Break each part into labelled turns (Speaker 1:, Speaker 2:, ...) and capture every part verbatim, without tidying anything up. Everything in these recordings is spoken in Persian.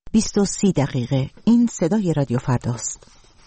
Speaker 1: بیست و سی دقیقه. این صدای رادیو فرداست.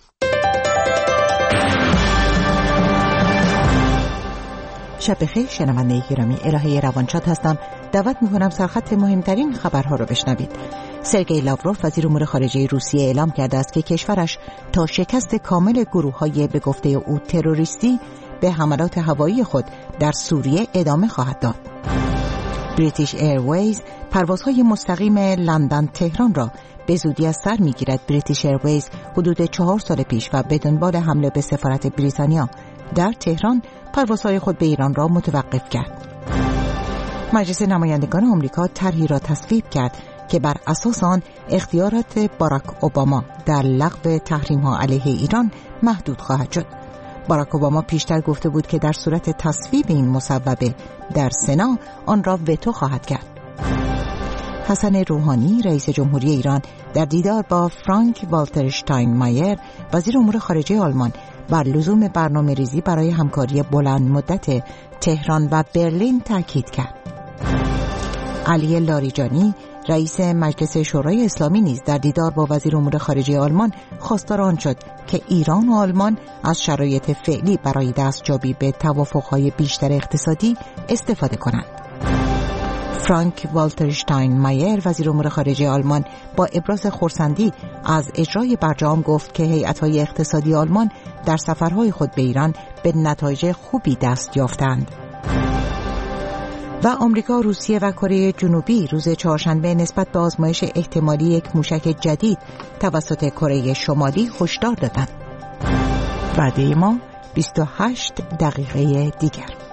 Speaker 1: شب بخیر شنونده گرامی، الهه روانشاد هستم. دعوت میکنم سرخط مهمترین خبرها رو بشنوید. سرگئی لاوروف وزیر امور خارجه روسیه اعلام کرده است که کشورش تا شکست کامل گروه‌های به گفته او تروریستی به حملات هوایی خود در سوریه ادامه خواهد داد. بریتیش ایرویز پروازهای مستقیم لندن تهران را به زودی از سر میگیرد. بریتیش ایرویز حدود چهار سال پیش و به دنبال حمله به سفارت بریتانیا در تهران پروازهای خود به ایران را متوقف کرد. مجلس نمایندگان آمریکا طرحی را تصویب کرد که بر اساس آن اختیارات باراک اوباما در لغو تحریم‌ها علیه ایران محدود خواهد شد. باراک اوباما پیشتر گفته بود که در صورت تصویب این مصوبه در سنا آن را وتو خواهد کرد. حسن روحانی رئیس جمهوری ایران در دیدار با فرانک والتر شتاینمایر وزیر امور خارجه آلمان بر لزوم برنامه ریزی برای همکاری بلند مدت تهران و برلین تاکید کرد. علی لاریجانی رئیس مجلس شورای اسلامی نیز در دیدار با وزیر امور خارجه آلمان خواستار آن شد که ایران و آلمان از شرایط فعلی برای دستیابی به توافق‌های بیشتر اقتصادی استفاده کنند. فرانک والتر شتاینمایر وزیر امور خارجه آلمان با ابراز خرسندی از اجرای برجام گفت که هیئت‌های اقتصادی آلمان در سفرهای خود به ایران به نتایج خوبی دست یافتند. و آمریکا، روسیه و کره جنوبی روز چهارشنبه نسبت به آزمایش احتمالی یک موشک جدید توسط کره شمالی هشدار دادند. وعده ما بیست و هشت دقیقه دیگر.